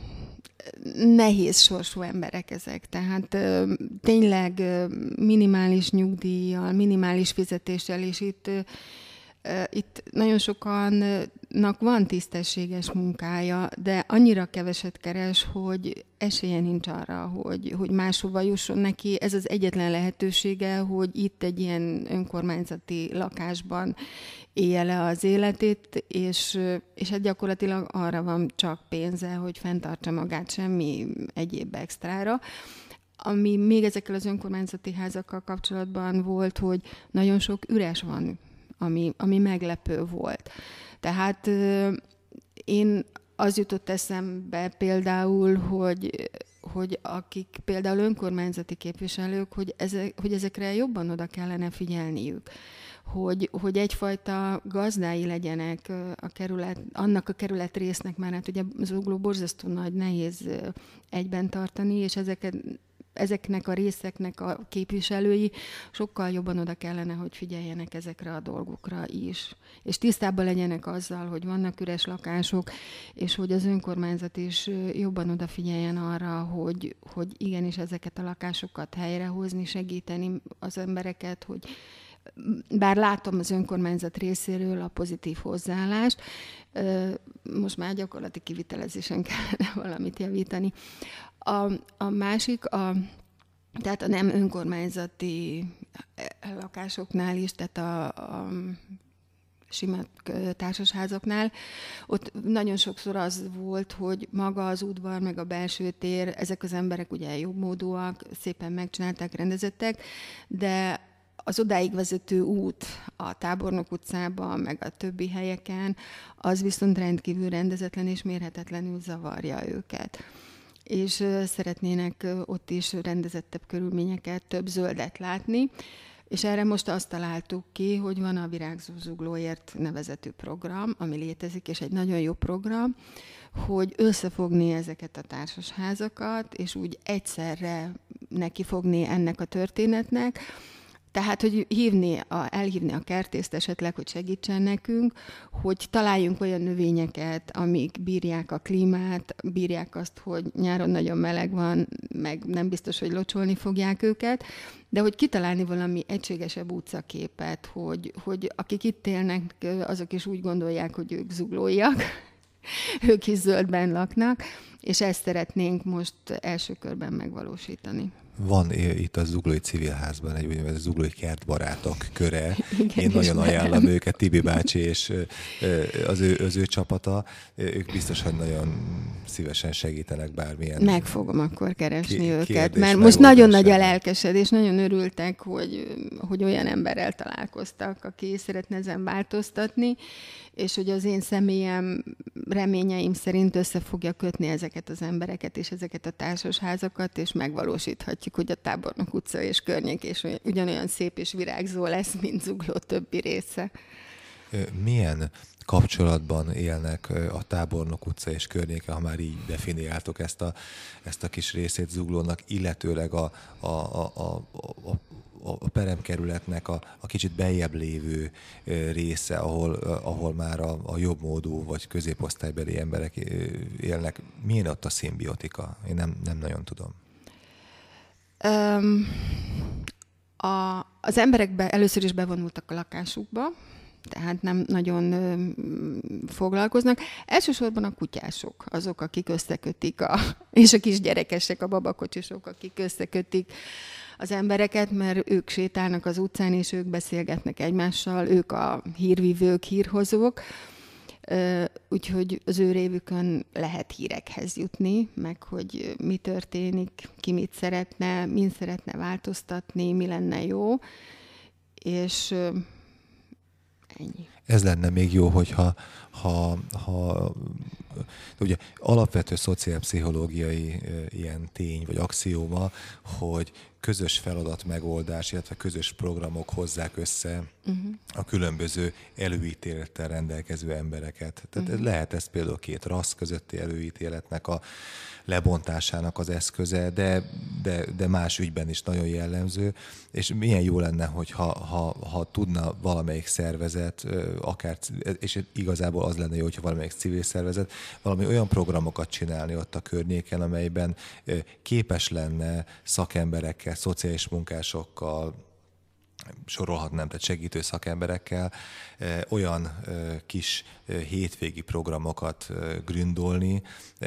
nehéz sorsú emberek ezek, tehát uh, tényleg uh, minimális nyugdíjjal, minimális fizetéssel, és itt, uh, itt nagyon sokannak van tisztességes munkája, de annyira keveset keres, hogy esélye nincs arra, hogy, hogy máshova jusson neki. Ez az egyetlen lehetősége, hogy itt egy ilyen önkormányzati lakásban élje le az életét, és, és hát gyakorlatilag arra van csak pénze, hogy fenntartsa magát, semmi egyéb extrára. Ami még ezekkel az önkormányzati házakkal kapcsolatban volt, hogy nagyon sok üres van, ami, ami meglepő volt. Tehát én az jutott eszembe például, hogy, hogy akik például önkormányzati képviselők, hogy, ezek, hogy ezekre jobban oda kellene figyelniük. Hogy, hogy egyfajta gazdái legyenek a kerület, annak a kerület résznek, már hát ugye Zugló borzasztó nagy, nehéz egyben tartani, és ezeket, ezeknek a részeknek a képviselői sokkal jobban oda kellene, hogy figyeljenek ezekre a dolgokra is. És tisztában legyenek azzal, hogy vannak üres lakások, és hogy az önkormányzat is jobban odafigyeljen arra, hogy, hogy igenis ezeket a lakásokat helyrehozni, segíteni az embereket, hogy bár látom az önkormányzat részéről a pozitív hozzáállást, most már gyakorlati kivitelezésen kellene valamit javítani. A, a másik, a, tehát a nem önkormányzati lakásoknál is, tehát a, a sima társasházaknál, ott nagyon sokszor az volt, hogy maga az udvar, meg a belső tér, ezek az emberek ugye jobbmódúak, szépen megcsinálták, rendezettek, de az odáig vezető út a Tábornok utcában, meg a többi helyeken, az viszont rendkívül rendezetlen és mérhetetlenül zavarja őket. És szeretnének ott is rendezettebb körülményeket, több zöldet látni, és erre most azt találtuk ki, hogy van a Virágzó Zuglóért nevezetű program, ami létezik, és egy nagyon jó program, hogy összefogni ezeket a társasházakat, és úgy egyszerre nekifogni ennek a történetnek. Tehát, hogy hívni a, elhívni a kertészt esetleg, hogy segítsen nekünk, hogy találjunk olyan növényeket, amik bírják a klímát, bírják azt, hogy nyáron nagyon meleg van, meg nem biztos, hogy locsolni fogják őket, de hogy kitalálni valami egységesebb utcaképet, hogy, hogy akik itt élnek, azok is úgy gondolják, hogy ők zuglóiak, ők is zöldben laknak, és ezt szeretnénk most első körben megvalósítani. Van itt a Zuglói Civilházban egy úgynevezett Zuglói Kertbarátok köre. Igen, én nagyon ismerem. ajánlom őket, Tibi bácsi és az ő, az ő csapata. Ők biztos, hogy nagyon szívesen segítenek bármilyen. Meg fogom akkor keresni Ki- őket, mert most nagyon nagy a lelkesedés, nagyon örültek, hogy, hogy olyan emberrel találkoztak, aki szeretne ezen változtatni, és hogy az én személyem reményeim szerint össze fogja kötni ezeket az embereket és ezeket a társasházakat, és megvalósíthatjuk, hogy a Tábornok utca és környék és ugyanolyan szép és virágzó lesz, mint Zugló többi része. Milyen kapcsolatban élnek a Tábornok utca és környéke, ha már így definiáltok ezt a, ezt a kis részét Zuglónak, illetőleg a, a, a, a, a a peremkerületnek a, a kicsit beljebb lévő része, ahol, ahol már a, a jobbmódú vagy középosztálybeli emberek élnek. Milyen ott a szimbiotika? Én nem, nem nagyon tudom. Um, a, az emberek be, először is bevonultak a lakásukba, tehát nem nagyon ö, foglalkoznak. Elsősorban a kutyások, azok, akik összekötik, a, és a kisgyerekesek, a babakocsisok, akik összekötik az embereket, mert ők sétálnak az utcán, és ők beszélgetnek egymással, ők a hírvívők, hírhozók. Úgyhogy az ő révükön lehet hírekhez jutni, meg hogy mi történik, ki mit szeretne, min szeretne változtatni, mi lenne jó, és ennyi. Ez lenne még jó, hogyha ha, ha, ugye alapvető szociálpszichológiai ilyen tény vagy axióma, hogy közös feladat megoldás, illetve közös programok hozzák össze uh-huh. a különböző előítélettel rendelkező embereket. Tehát uh-huh. lehet ez például két rassz közötti előítéletnek a lebontásának az eszköze, de, de, de más ügyben is nagyon jellemző, és milyen jó lenne, hogy ha, ha, ha tudna valamelyik szervezet, akár, és igazából az lenne jó, hogyha valamelyik civil szervezet valami olyan programokat csinálni ott a környéken, amelyben képes lenne szakemberekkel, szociális munkásokkal, sorolhatnám, tehát segítő szakemberekkel olyan kis hétvégi programokat gründolni,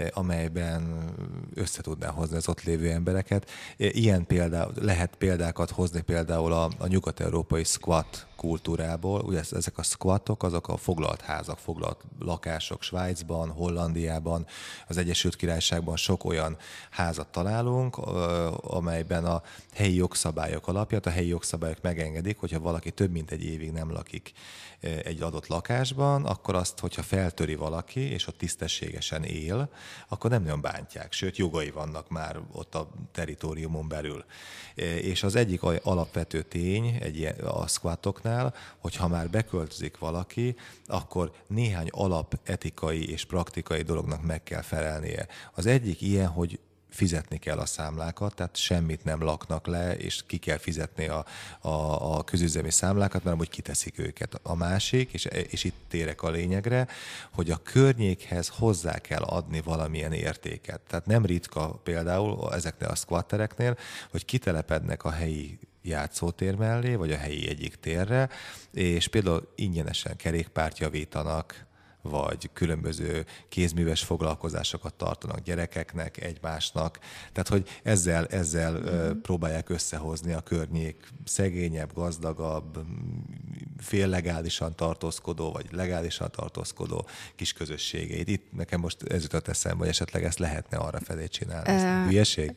amelyben össze tudná hozni az ott lévő embereket. Ilyen példa, lehet példákat hozni például a, a nyugat-európai squat kultúrából. Ugye ezek a squatok, azok a foglalt házak, foglalt lakások Svájcban, Hollandiában, az Egyesült Királyságban sok olyan házat találunk, amelyben a helyi jogszabályok alapján, a helyi jogszabályok megengedik, hogyha valaki több mint egy évig nem lakik egy adott lakásban, akkor azt, hogyha feltöri valaki, és ott tisztességesen él, akkor nem nagyon bántják, sőt jogai vannak már ott a teritoriumon belül. És az egyik alapvető tény egy ilyen, a squatoknál, hogyha már beköltözik valaki, akkor néhány alapetikai és praktikai dolognak meg kell felelnie. Az egyik ilyen, hogy fizetni kell a számlákat, tehát semmit nem laknak le, és ki kell fizetni a, a, a közüzemi számlákat, mert amúgy kiteszik őket. A másik, és, és itt térek a lényegre, hogy a környékhez hozzá kell adni valamilyen értéket. Tehát nem ritka például ezeknél a squattereknél, hogy kitelepednek a helyi játszótér mellé, vagy a helyi egyik térre, és például ingyenesen kerékpárt javítanak, vagy különböző kézműves foglalkozásokat tartanak gyerekeknek, egymásnak. Tehát, hogy ezzel, ezzel mm. próbálják összehozni a környék szegényebb, gazdagabb, féllegálisan tartózkodó, vagy legálisan tartózkodó kis közösségeit. Itt nekem most ez jutott eszembe, hogy esetleg ezt lehetne arra felé csinálni. Ez uh, hülyeség?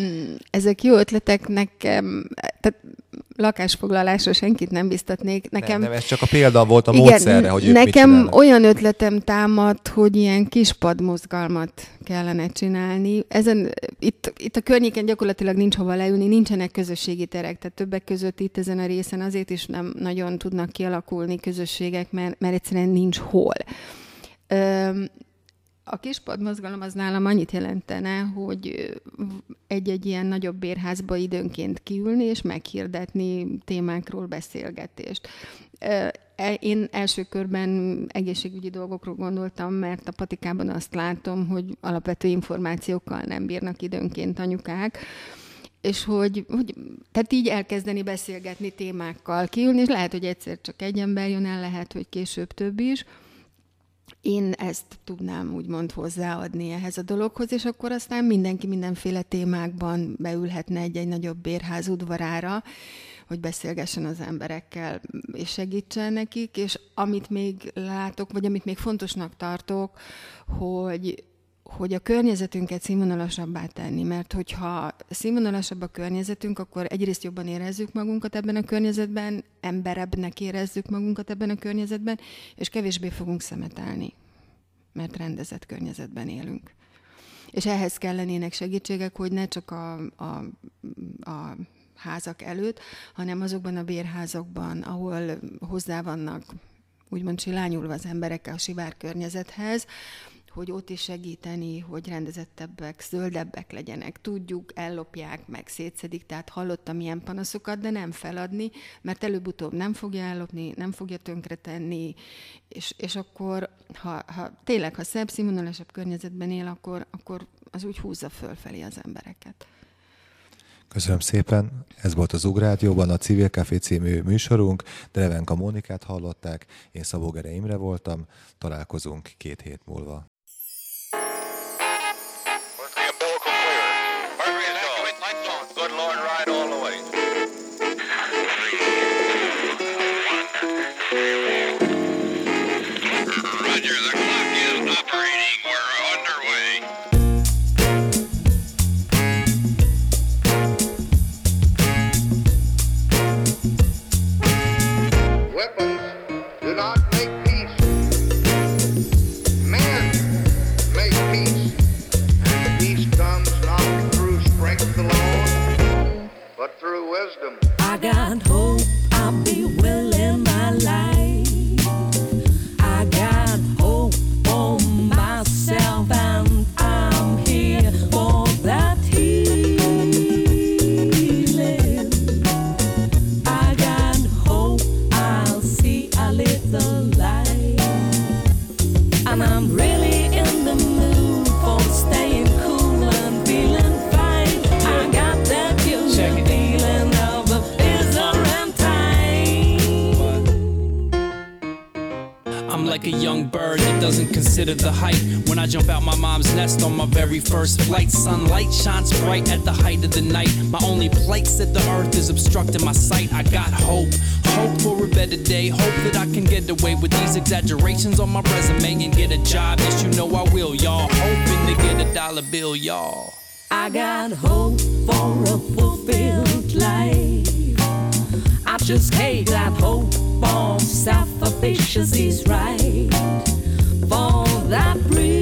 Ezek jó ötletek nekem, tehát lakásfoglalásra senkit nem biztatnék. Nekem, nem, nem, ez csak a példa volt a igen, módszerre, hogy ők nekem mit olyan ötletem támadt, hogy ilyen kis padmozgalmat kellene csinálni. Ezen, itt, itt a környéken gyakorlatilag nincs hova leülni, nincsenek közösségi terek, tehát többek között itt ezen a részen azért is nem nagyon tudnak kialakulni közösségek, mert, mert egyszerűen nincs hol. Öm, A kispad mozgalom az nálam annyit jelentene, hogy egy-egy ilyen nagyobb bérházba időnként kiülni és meghirdetni témákról beszélgetést. Én első körben egészségügyi dolgokról gondoltam, mert a patikában azt látom, hogy alapvető információkkal nem bírnak időnként anyukák, és hogy, hogy tehát így elkezdeni beszélgetni témákkal, kiülni, és lehet, hogy egyszer csak egy ember jön el, lehet, hogy később több is. Én ezt tudnám úgymond hozzáadni ehhez a dologhoz, és akkor aztán mindenki mindenféle témákban beülhetne egy-egy nagyobb bérház udvarára, hogy beszélgessen az emberekkel, és segítsen nekik, és amit még látok, vagy amit még fontosnak tartok, hogy hogy a környezetünket színvonalasabbá tenni, mert hogyha színvonalasabb a környezetünk, akkor egyrészt jobban érezzük magunkat ebben a környezetben, emberebbnek érezzük magunkat ebben a környezetben, és kevésbé fogunk szemetelni, mert rendezett környezetben élünk. És ehhez kellenének segítségek, hogy ne csak a, a, a házak előtt, hanem azokban a bérházakban, ahol hozzá vannak úgymond silányulva az emberek a sivár környezethez, hogy ott is segíteni, hogy rendezettebbek, zöldebbek legyenek. Tudjuk, ellopják, meg szétszedik, tehát hallottam ilyen panaszokat, de nem feladni, mert előbb-utóbb nem fogja ellopni, nem fogja tönkretenni, és, és akkor, ha, ha tényleg, ha szebb, színvonalasabb környezetben él, akkor, akkor az úgy húzza fölfelé az embereket. Köszönöm szépen. Ez volt az Ugrádióban a Civil Café című műsorunk. Drevenka Mónikát hallották, én Szabó Gere Imre voltam. Találkozunk két hét múlva. Roger, but through wisdom. I got hope, I'll be well in my life. I got hope for myself, and I'm here for that healing. I got hope, I'll see a little light, and I'm really in the mood for staying cool and feeling fine. I got that feeling of a and time. I'm like a young bird that doesn't consider the height. When I jump out my mom's nest on my very first flight, sunlight shines bright at the height of the night. My only place at the earth is obstructing my sight. I got hope, hope for a better day. Hope that I can get away with these exaggerations on my resume and get a job. Yes, you know I will, y'all. Hoping to get a dollar bill, y'all. I got hope for a fulfilled life. I just hate that hope for self-efficiency's right. For that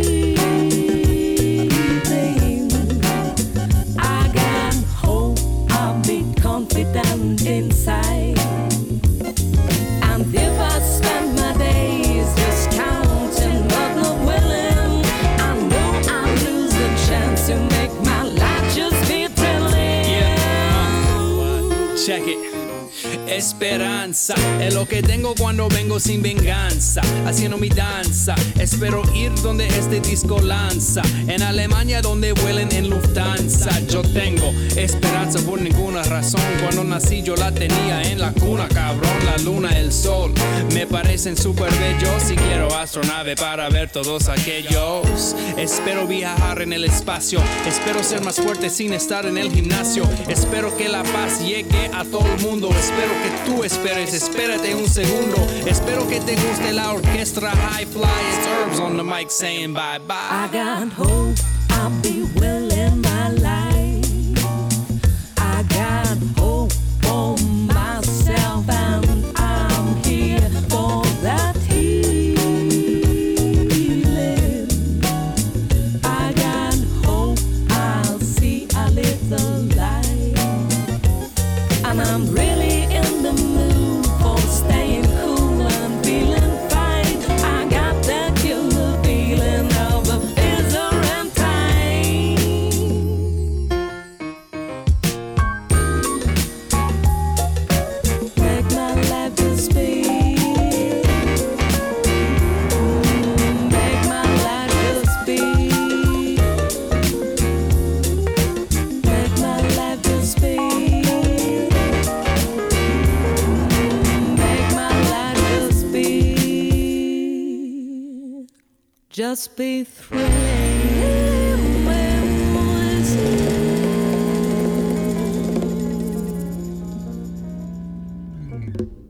breathing, I got hope, I'll be confident inside. And if I spend my days just counting but not willing, I know I'll lose the chance to make my life just be thrilling. Yeah, check it. Esperanza es lo que tengo cuando vengo sin venganza, haciendo mi danza. Espero ir donde este disco lanza, en Alemania donde vuelen en Lufthansa. Yo tengo esperanza por ninguna razón. Cuando nací yo la tenía en la cuna, cabrón. La luna, el sol me parecen súper bellos y quiero astronave para ver todos aquellos. Espero viajar en el espacio, espero ser más fuerte sin estar en el gimnasio. Espero que la paz llegue a todo el mundo. Espero que tú esperes, espérate un segundo. Espero que te guste la orquesta high fly. It's Herbs on the mic saying bye bye. I got hope, I'll be well in my life. I got hope for myself, and I'm here for that healing. I got hope, I'll see a little light, and I'm really in the mood for staying cool and feeling fine. I got that killer feeling of a bizarre and time. Make my life just speak. Make my life just speak. Make my life just speak. Just be thrilling.